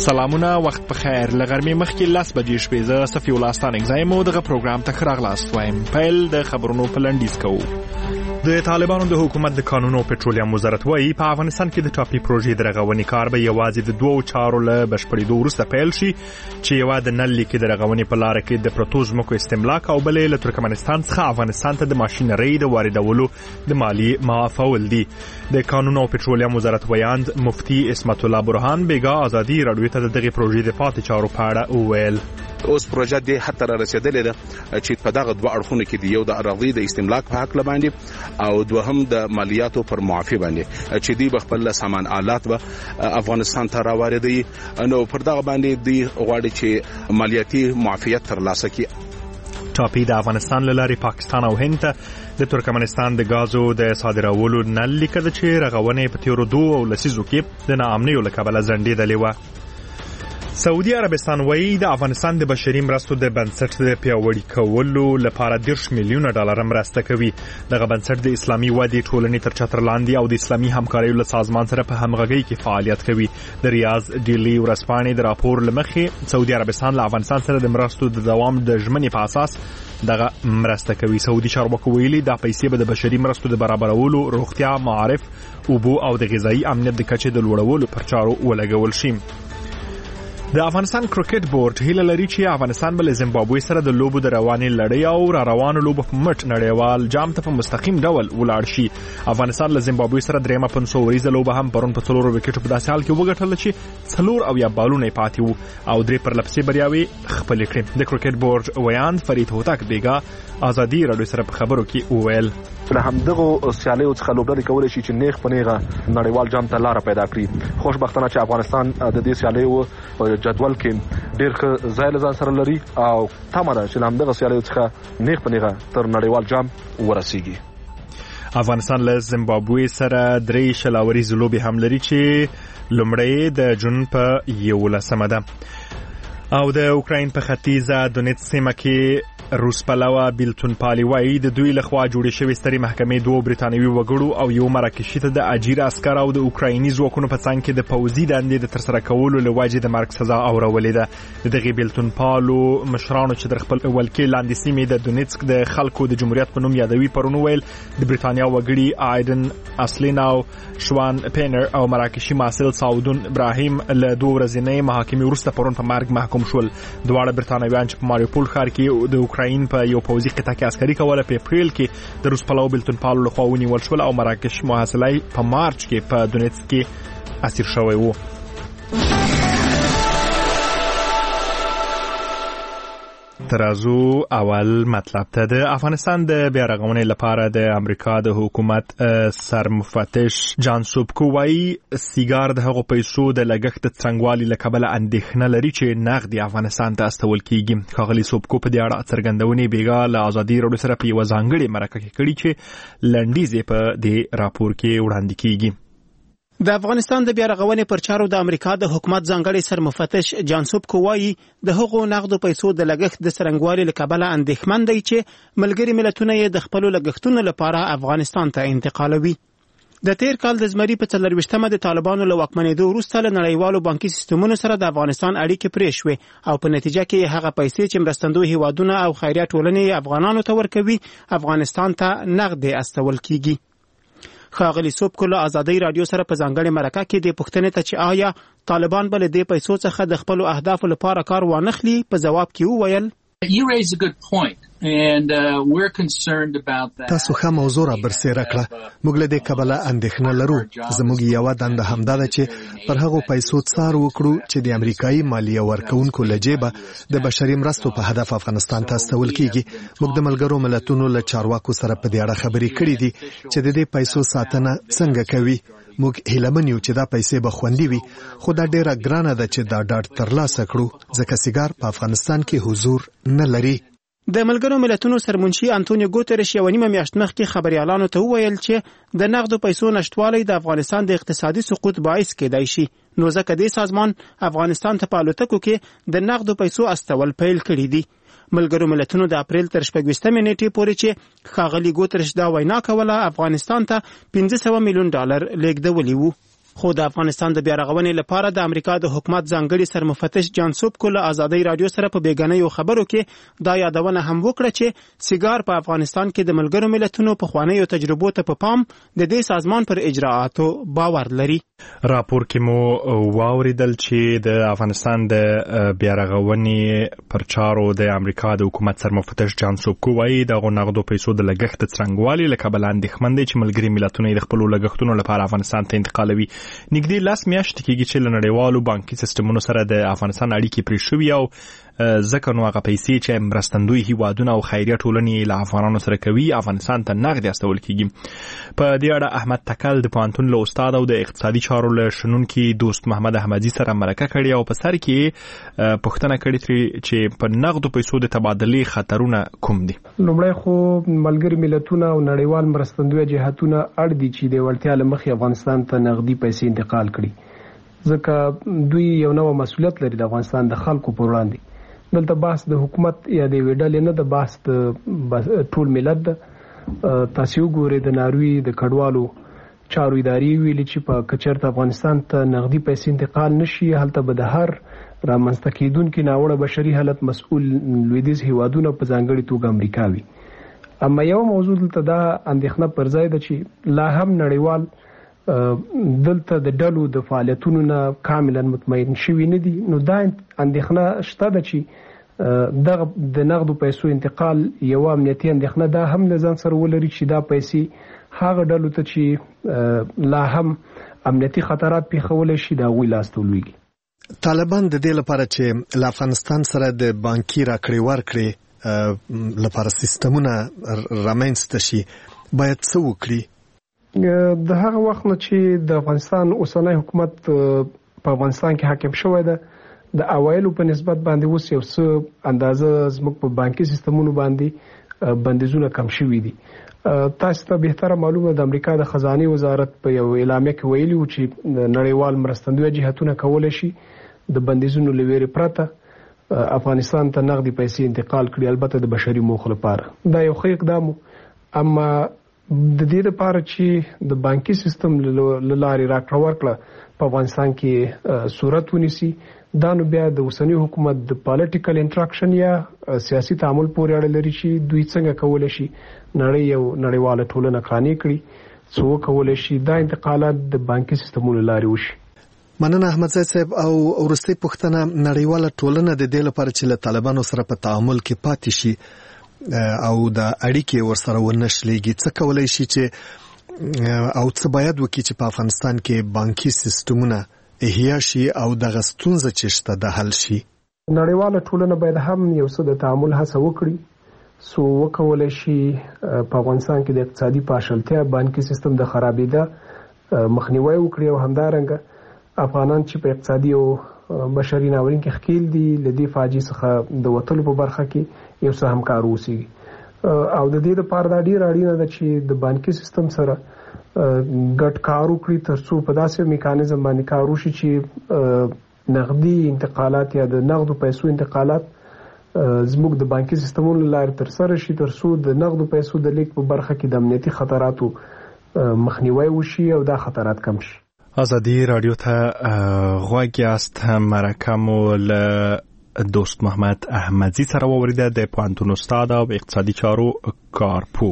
سلامونه، وخت په خیر. لغرمې مخکې 10 بجې شپې زه صفي الله ستانک زایم او دغه پروګرام ته ښه راغلاست وایم. پیل د خبرونو په لنډیز کوو. د طالبانو د حکومت د قانون او پټرولیم وزارت وايي په افغانستان کې د ټاپي پروژې د رغونې کار به یوازې د 2 چارو له بشپړېدو وروسته پیل شي چې یو د نل لیکې د رغونې په لار کې د پروتو ځمکو استملاک او بلې له ترکمنستان څخه افغانستان ته د ماشینرۍ د واردولو د مالی معافول دي. د قانون او پټرولیم وزارت ویاند مفتي اسمت الله برهان بیګا ازادي راډیو ته دغه پروژې د پاتې چارو په اړه وویل. اوس پروژه د حتی را رسیدلې ده چې په دغه دوه اړخونو کې دی، یو د اراضي د استملاک په حق باندې او دوهم د مالیاتو پر معافي باندې چې دی خپل سامان آلات به افغانستان ته راوړي. نو پر دغه باندې دی غواړي چې مالیاتي معافیت ترلاسه کړي. ټاپي د افغانستان له لارې پاکستان او هند ته د ترکمنستان د غازو د صادرولو نل لیکه چې رغونې په تیرو 2 لسیزو کې د ناامنیو له کبله ځنډېدلې وه. سعودي عربستان وایي د افغانستان د بشري مرستو د بنسټ د پیاوړي کولو لپاره $10 میلیونه مرسته کوي. دغه بنسټ د اسلامي ودې ټولنې تر چتر لاندې او د اسلامي همکارۍ له سازمان سره په همغږۍ کې فعالیت کوي. د ریاض ډیلی ورځپاڼې د راپور لمخې سعودي عربستان له افغانستان سره د مرستو د دوام د ژمنې په اساس دغه مرسته کوي. سعودي چارواکو ویلي دا پیسې به د بشري مرستو د برابرولو، روغتیا، معارف، اوبو او د غذایی امنیت د کچې د لوړولو پر چارو ولګول شي. د افغانستان کرکټ بورډ هیله لري چې افغانستان بل زیمبابوې سره د لوبو د روانې لړۍ او را روانو لوبو په مټ نړیوال جام ته په مستقیم ډول ولاړ شي. افغانستان له زیمبابوې سره درېمه 500 وریزه لوبه هم پرون په 4 وکټو په داسې حال کې وګټله چې 4 او یا بالونه پاتې وو او 3 پرلپسې بریاوي خپل کړې. د کرکټ بورډ ویاند فرید هوتک بیګا ازادي راډیو سره په خبرو کې وویل له همدغه سیالیو څخه لوبډلې کولای شي چې نیغ په نیغه نړیوال جام ته لار پیدا کړي. خوشبختانه چې افغانستان د دې سیالیو په جدول کې ډېر ښه ځای له ځان سره لري او تمه ده چې له همدغه سیالیو څخه نیغ په نیغه تر نړیوال جام ورسیږي. افغانستان له زیمبابوې سره 3 شلاوري لوبې هم لري چې لومړی د جون په 11 ده او د اوکراین په ختیځه دونیتس سیمه کې روس پلوه بیلتون پالي وایي د دوی لخوا جوړې شوې سترې محکمې 2 برتانوي وګړو او یو مراکشي ته د اجیر عسکر او د اوکرایني ځواکونو په څنګ کې د پوځي دندې د ترسره کولو له وجې د مرګ سزا اورولې ده. د دغې بیلتون پالو مشرانو چې د خپل ولکې لاندې سیمې د دونیتسک د خلکو د جمهوریت په نوم یادوي پرون ویل د برتانیا وګړي آیدن اسلیناو، شوان پینر او مراکشي ماسل سعودون ابراهیم له 2 ورځنۍ محاکمې وروسته پرون په مرګ محکوم شول. دواړه برتانویان چې په ماریوپول ښار کې د اوکراین په یو پوځي قطعه کې عسکري کوله په اپریل کې د روس پلوه بیلتون پالو لخوا ونیول شول او مراکش محاصلې په مارچ کې په دونیتسک کې اسیر شوی وو. ترازو اول مطلب ته د افغانستان د بیارغونې لپاره د امریکا د حکومت سرمفتش جان سوبکو وایي سیګار د هغو پیسو د لګښت د څنګهوالي له کبله اندېښنه لري چې نغد افغانستان ته استول کیږي. ښاغلي سوبکو په دې اړه څرګندونې بیګا له ازادي راډیو سره په یوه ځانګړې مرکه کې کړي چې لنډیز یې په دې راپور کې وړاندې کیږي. د افغانستان د بیارغونې پر چارو د امریکا د حکومت ځانګړي سرمفتش جان سوبکو وایي د هغو نغدو پیسو د لګښت د څرنګوالي له کبله اندېښمن دی چې ملګري ملتونه یې د خپلو لګښتونو لپاره افغانستان ته انتقالوي. د تیر کال د زمري په 24مه د طالبانو له واکمنېدو وروسته له نړیوالو بانکي سیستمونو سره د افغانستان اړیکې پرې شوې او په نتیجه کې هغه پیسې چې مرستندوی هیوادونه او خیریه ټولنې افغانانو ته ورکوي افغانستان ته نغد استول کیږي. ښاغلي سوبکو له ازادي راډیو سره په ځانګړې مرکه کې د پوښتنې ته چې آیا طالبان به له دې پیسو څخه د خپلو اهدافو لپاره کار وانخلي په جواب کې وویل You raise a good point and we're concerned about that. تاسو ښه موضوع را برسېره کړه. موږ له دې کبله اندېښنه لرو. زموږ یوه دنده همدا ده چې پر هغو پیسو څار وکړو چې د امریکایي مالیه ورکوونکو له جیبه د بشري مرستو په هدف افغانستان ته استول کیږي. موږ د ملګرو ملتونو له چارواکو سره په دې اړه خبرې کړې دي چې د دې پیسو ساتنه څنګه کوي. موږ هیلمن یو چې دا پیسې به خوندي وي خو دا ډیره ګرانه ده چې دا ډاډ ترلاسه کړو ځکه سیګار په افغانستان کې حضور نه لري. د ملګرو ملتونو سرمنشي انټونیو ګوتریش یو نیمه میاشت مخکې خبريالانو ته وویل چې د نغدو پیسو نشټوالی د افغانستان د اقتصادي سقوط باعث کېدای شي. نو ځکه دې سازمان افغانستان ته په الوتکو کې د نغدو پیسو استول پیل کړي دي. ملګرو ملتونو د اپریل تر 14 نیټې پورې چې ښاغلي ګوتریش دا وینا کوله افغانستان ته $500 میلیون لیږدولي وو. خو د افغانستان د بیا رغونې لپاره د امریکا د حکومت ځانګړي سرمفتش جانسوب کو له ازادي رادیو سره په بیګنیو خبرو کې دا یادونه هم وکړه چې سیګار په افغانستان کې د ملګرو ملتونو په خوانیو تجربو ته په پام د دې سازمان پر اجراعاتو باور لري. راپور کې مو واوریدل چې د افغانستان د بیا رغونې پر چارو د امریکا د حکومت سرمفتش جانسوب کو وايي د نغدو پیسو د لګښت څرنګوالي له کبله اندېښمن دي چې ملګري ملتونه د خپل لګښتونو لپاره افغانستان ته انتقالوي. نږدې 10 میاشتې کېږي چې له نړیوالو بانکي سیستمونو سره د افغانستان اړیکې پرې شوي او ځکه نو هغه پیسې چې مرستندوی هیوادونه او خیریه ټولنې له افغانانو سره کوي افغانستان ته نغدي استول کېږي. په دې اړه احمد تکل د پوهنتون له استاد او د اقتصادي چارو له شنونکي دوست محمد احمدي سره مرکه کړې او په سر کې پوښتنه کړې چې په نغدو پیسو د تبادلې خطرونه کوم دي. لومړی خو ملګري ملتونه او نړیوال مرستندوی جهاتونه اړ دي چې د وړتیا له مخې افغانستان ته نغدي پیسې انتقال کړي ځکه دوی یو نوی مسؤلیت لري د افغانستان د خلکو پر وړاندې. دلته بحث د حکومت یا د ویډل نه د بحث د ټول ملت د تاسو ګوري د ناروی د کډوالو چارو ادارې ویلي چې په کچرته افغانستان ته نغدي پیسې انتقال نشي هلته به د هر رامنځته کېدونکو ناوړه بشري حالت مسؤل لویدیځ هیوادونه په ځانګړي توګه امریکا وي. اما یو موضوع دلته دا اندېښنه پر ځای ده چې لا هم نړیوال دلته د ډلو د فعالیتونو نه کاملا مطمئن شوي نه دي. نو دا اندېښنه شته ده چې دغه د نغدو پیسو انتقال یو امنیتي اندېښنه دا هم له ځان سره ولري چې دا پیسې هغه ډلو ته چې لا هم امنیتي خطرات پیښولی شي د هغوی لاس ته ولویږي. طالبان د دې لپاره چې له افغانستان سره د بانکي راکړې ورکړې لپاره سیستمونه رامنځته شي باید څه وکړي؟ د هغه وخت نه چې د افغانستان اوسنی حکومت په افغانستان کې حاکم شوی ده د اوایلو په نسبت باندې اوس یو څه اندازه زموږ په بانکي سیستمونو باندې بندیزونه کم شوي دي. تاسو ته بهتره معلومه د امریکا د خزانه وزارت په یو اعلامیه کې ویلي و چې نړیوال مرستندوی جهاتونه کولای شي د بندیزونو لویري پرته افغانستان ته نغدي پیسې انتقال کړي البته د بشري موخو لپاره. دا یو ښه اقدام اما د دې لپاره چې د بانکي سیستم لارې راکړه ورکړه په افغانستان کې صورت ونیسي دا نو بیا د اوسنی حکومت د پالیټیکل انټراکشن یا سیاسي تعامل پورې اړه لري چې دوی څنګه کولای شي نړیواله ټولنه قانع کړي څو کولای شي دا انتقالات د بانکي سیستمونو لارې وشي. مننه احمدزی صاحب. او ورستۍ پوښتنه نړیواله ټولنه د دې لپاره چې له طالبانو سره په تعامل کې پاتې شي او د اړیکې ورسره ونشلېږي څه کولای شي چې او څه باید وکړي چې په افغانستان کې بانکي سیستمونه احیا شي او دغه ستونزه چې شته د حل شي؟ نړیواله ټولنه باید هم یو څه د تعامل هڅه وکړي څو وکولای شي په افغانستان کې د اقتصادي پاشلتیا بانکي سیستم د خرابېدا مخنیوي وکړي او همدارنګه افغانان چې په اقتصادي او بشري ناورین کې ښکیل دي لدې فاجعې څخه د وتلو په برخه کې یو څه همکار اوسي او د دې لپاره دا ډیر اړینه ده چې د بانکي سیستم سره ګډ کار وکړي ترڅو په داسې میکانیزم باندې کار وشي چې نغدي انتقالات یا د نغدو پیسو انتقالات زموږ د بانکي سیستمونو لارې ترسره شي ترڅو د نغدو پیسو د لیږد په برخه کې د امنیتي خطراتو مخنیوي وشي او دا خطرات کم شي. ازادي رادیو ته غوږ یاست. مرکه مو له دوست محمد احمدی سره ووریده د پوهنتون استاد او اقتصادي چارو کارپو.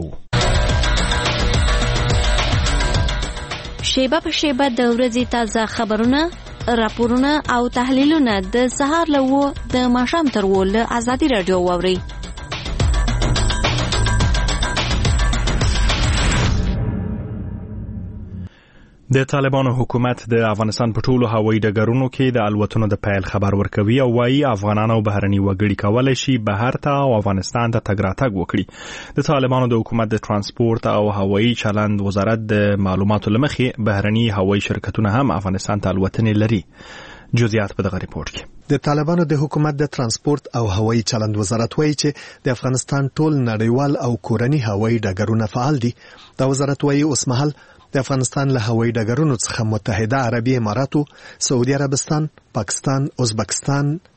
شیبه په شیبه د ورځې تازه خبرونه راپورونه او تحلیلونه د سهار له 9 د ماښام تر 10 له ازادي رادیو واورئ. د طالبانو حکومت د افغانستان په ټولو هوایي ډګرونو کې د الوتنو د پیل خبر ورکوي او وايي افغانان او بهرني وګړي کولای شي بهر ته او افغانستان ته تګ راتګ وکړي. د طالبانو د حکومت د ترانسپورت او هوایي چلند وزارت د معلوماتو لمخې بهرني هوایي شرکتونه هم افغانستان ته الوتنې لري. جزئیات په دغه ریپورت کې. د طالبانو د حکومت د ترانسپورت او هوایي چلند وزارت وایي چې د افغانستان ټول نړیوال او کورني هوایي ډګرونه فعال دي. دا وزارت وایي اوس مهال د افغانستان له هوایي ډګرونو څخه متحده عربي اماراتو، سعودي عربستان، پاکستان، ازبکستان،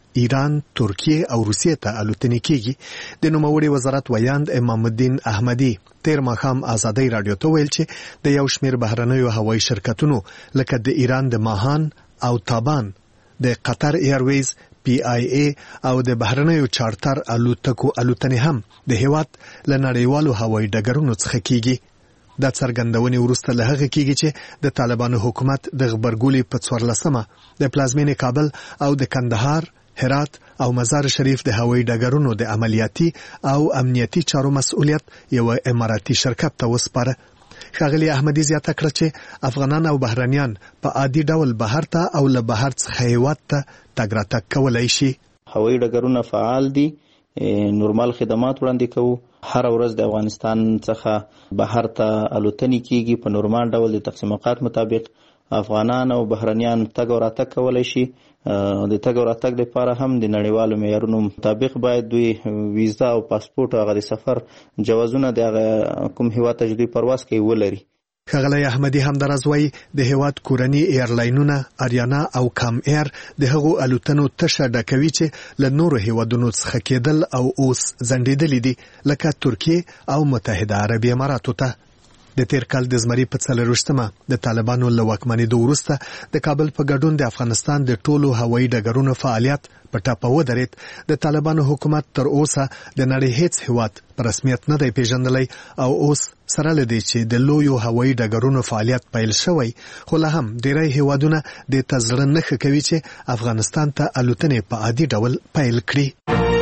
ایران، ترکیه او روسیې ته الوتنې کیږي. د نوموړي وزارت ویاند امام الدین احمدي تیر ماښام ازادۍ راډیو ته ویل چې د یو شمېر بهرنیو هوایي شرکتونو لکه د ایران د ماهان او تابان، د قطر ایرویز، PIA او د بهرنیو چارتر الوتنې هم د هیواد له نړیوالو هوایي ډګرونو څخه کیږي. دا څرګندونې وروسته له هغه کیږي چې د طالبانو حکومت د غبرګولي په 14مه د پلازمینې کابل او د کندهار، هرات او مزار شریف د هوایي ډګرونو د عملیاتي او امنیتي چارو مسؤلیت یو اماراتي شرکت ته وسپاره. ښاغلي احمدي زیاته کړه چې افغانان او بهرنیان په عادي ډول بهر ته او له بهر څخه هیواد ته تګ راتګ کولی شي. هوایي ډګرونه فعال دي، نورمال خدمات وړاندې کوو. هر ورځ د افغانستان څخه بهر ته الوتنې کیږي. په نورمال ډول د تقسیم اوقات مطابق افغانان او بهرنیان تګ او راتګ کولی شي. د تګ او راتګ لپاره هم د نړیوالو معیارونو مطابق باید دوی ویزا او پاسپورت او هغه د سفر جوازونه د کوم هیواد ته دوی پرواز کوي ولري. ښاغلی احمدي همداراز وایي د هیواد کورني ایرلاینونه آریانا او کام ایر د هغو الوتنو تشه ډکوي چې له نورو هیوادونو څخه کېدل او اوس ځنډېدلي دي، لکه ترکیه او متحده عربي اماراتو ته. د تیر کال د زمري په 24مه د طالبانو له واکمنېدو وروسته د کابل په ګډون د افغانستان د ټولو هوایي ډګرونو فعالیت په ټاپه ودرېد. د طالبانو حکومت تر اوسه د نړۍ هیڅ هیواد په رسمیت نه دی پیژندلی او اوس سره له دې چې د لویو هوایي ډګرونو فعالیت پیل شوی، خو لا هم ډیری هیوادونه د تزړه نښه کوي چې افغانستان ته الوتنې په عادي ډول پیل کړي.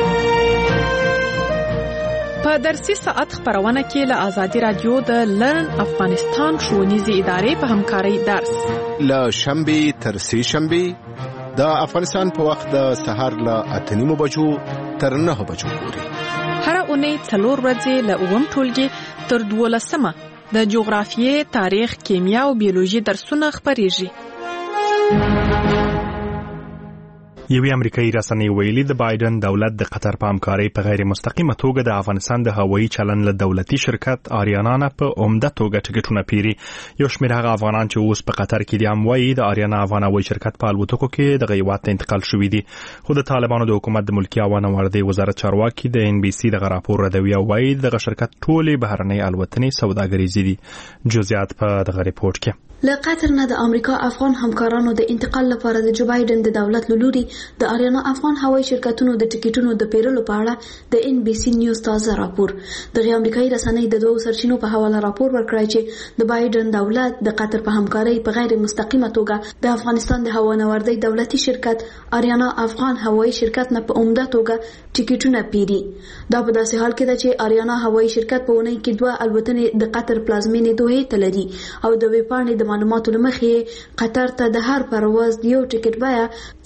په درسي ساعت خبرونه کې له آزادي رادیو د لرن افغانستان ښوونیزې ادارې په همکارۍ درس له شنبه تر سه شنبه د افغانستان په وخت د سهار له 8:30 بجو تر 9 بجو پورې. هر اونۍ 4 ورځې له 9 ټولګي تر 12 د جغرافیې، تاریخ، کیمیا او بیولوژي درسونه خبرېږي. یوې امریکایي رسنۍ ویلي د بایدن دولت د قطر په همکارۍ په غیر مستقیمه توګه د افغانستان د هوایي چلن له دولتي شرکت آریانا نه په عمده توګه ټکټونه پیري. یو شمېر هغه افغانان چې اوس په قطر کې دي هم وایي د آریانا افغان هوایي شرکت په الوتکو کې د هیواد ته انتقال شوي دي. خو د طالبانو د حکومت د ملکي عوامو وردی وزارت چارواکي د NBC دغه راپور ردوي او وایي دغه شرکت ټولې بهرنۍ الوتنې سوداګریزې دي. جزئیات په دغه ریپورت کې. له قطر نه د امریکا افغان همکارانو د انتقال لپاره د جو بایدن د دولت لوري د آریانا افغان هوایي شرکتونو د ټیکټونو د پیرلو په اړه د NBC نیوز تازه راپور. دغه امریکایي رسنۍ د دوه سرچینو په حواله راپور ورکړی چې د بایدن دولت د قطر په همکارۍ په غیر مستقیمه توګه د افغانستان د هوانوردۍ دولتي شرکت آریانا افغان هوایي شرکت نه په عمده توګه ټیکټونه پیري. دا په داسې حال کې ده چې آریانا هوایي شرکت په اونۍ کې 2 الوتنې د قطر پلازمینې دوحې ته لري او د ویبپاڼې د معلوماتو لمخې قطر ته د هر پرواز یو ټیکټ بیه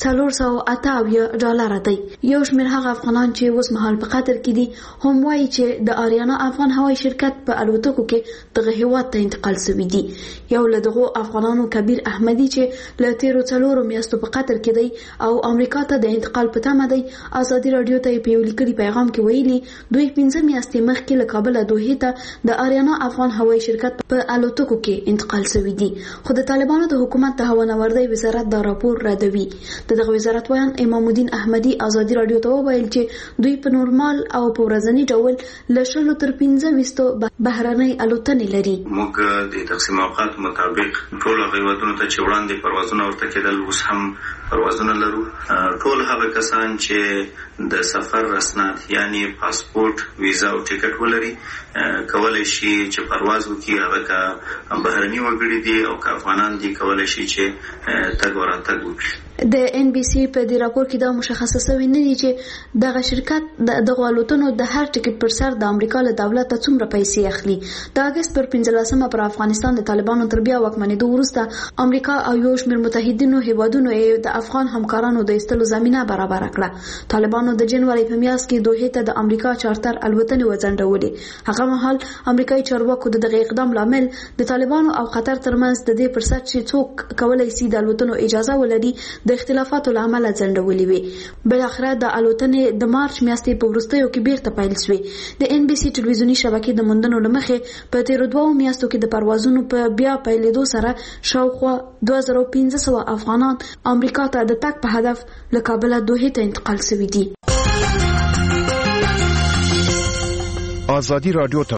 $488 دی. یو شمېر هغه افغانان چې اوس مهال په قطر کې دي هم وایي چې د آریانا افغان هوایي شرکت په الوتکو کې دغه هیواد ته انتقال شوی دی. یو له دغو افغانانو کبیر احمدي چې له تیرو 4 میاشتو په قطر کې دی او امریکا ته د انتقال په تمه دی آزادي رادیو ته په یو لیکلي پیغام کې ویلي دوی 15 میاشتې مخکې له کابل دوحې ته د آریانا افغان هوایي شرکت په الوتکو کې انتقال شوی دی. خو د طالبانو د حکومت د هوانوردۍ وزارت دا راپور ردوي. دغه وزارت وایي امام الدین احمدي آزادي رادیو ته وویل چې دوی په نورمال او په ورځني ډول له 10 تر 15 بهرنۍ الوتنې لري. موږ د تقسیم اوقات مطابق ټول هیوادونو ته چې وړاندې پروازونه ورته کېدل اوس هم پروازونه لرو. ټول هغه کسان چې د سفر رسناد یعنی پاسپورت، ویزا او ټیکټ ولري کولای شي چې پرواز وکړي. هغه که بهرني وګړي دي او که افغانان دي کولای شي چې تګ او راتګ وکړي. د NBC په دې راپور کې دا مشخصه شوی نه دی چې دغه شرکت دغه الوتنو د هر ټیکټ پر سر د امریکا له دولت ته څومره پیسې اخلي. د اگست پر 15مه پر افغانستان د طالبانو تر بیا واکمنېدو وروسته امریکا او یو شمېر متحدینو هیوادونو د افغان همکارانو د ایستلو زمینه برابر کړه. طالبانو د جنوري په میاشت کې دوحې ته د امریکا چارتر الوتنې وځنډولې. هغه مهال امریکایي چارواکو د دغه اقدام لامل د طالبانو او قطر ترمنځ د دې فرصت چې څوک کولای شي د الوتنو اجازه ولري د د اختلافاتو له امله ځنډولې وې. بل اخره د الوتنې د مارچ میاشتې په وروستیو کې بیرته پیل شوې. د NBC ټلویزیونی شبکې د موندنو لمخې په تیر 2 میاشتو کې د پروازونو په بیا پیلېدو سره شاوخوا 2500 افغانان امریکا ته د تګ په هدف له کابل دوحې ته انتقال شوي دي. آزادی رادیو